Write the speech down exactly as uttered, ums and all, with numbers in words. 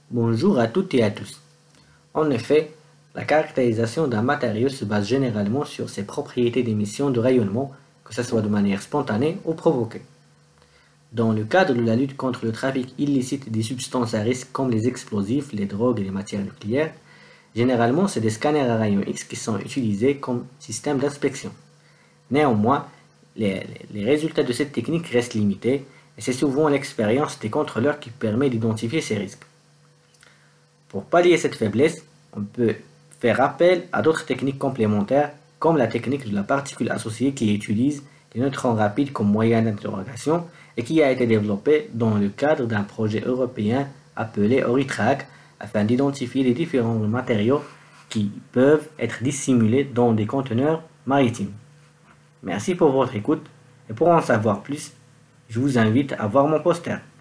Bonjour à toutes et à tous. En effet, la caractérisation d'un matériau se base généralement sur ses propriétés d'émission de rayonnement, que ce soit de manière spontanée ou provoquée. Dans le cadre de la lutte contre le trafic illicite des substances à risque comme les explosifs, les drogues et les matières nucléaires, généralement c'est des scanners à rayons X qui sont utilisés comme système d'inspection. Néanmoins, les, les résultats de cette technique restent limités et c'est souvent l'expérience des contrôleurs qui permet d'identifier ces risques. Pour pallier cette faiblesse, on peut faire appel à d'autres techniques complémentaires comme la technique de la particule associée qui utilise les neutrons rapides comme moyen d'interrogation et qui a été développée dans le cadre d'un projet européen appelé ORITRAC afin d'identifier les différents matériaux qui peuvent être dissimulés dans des conteneurs maritimes. Merci pour votre écoute et pour en savoir plus, je vous invite à voir mon poster.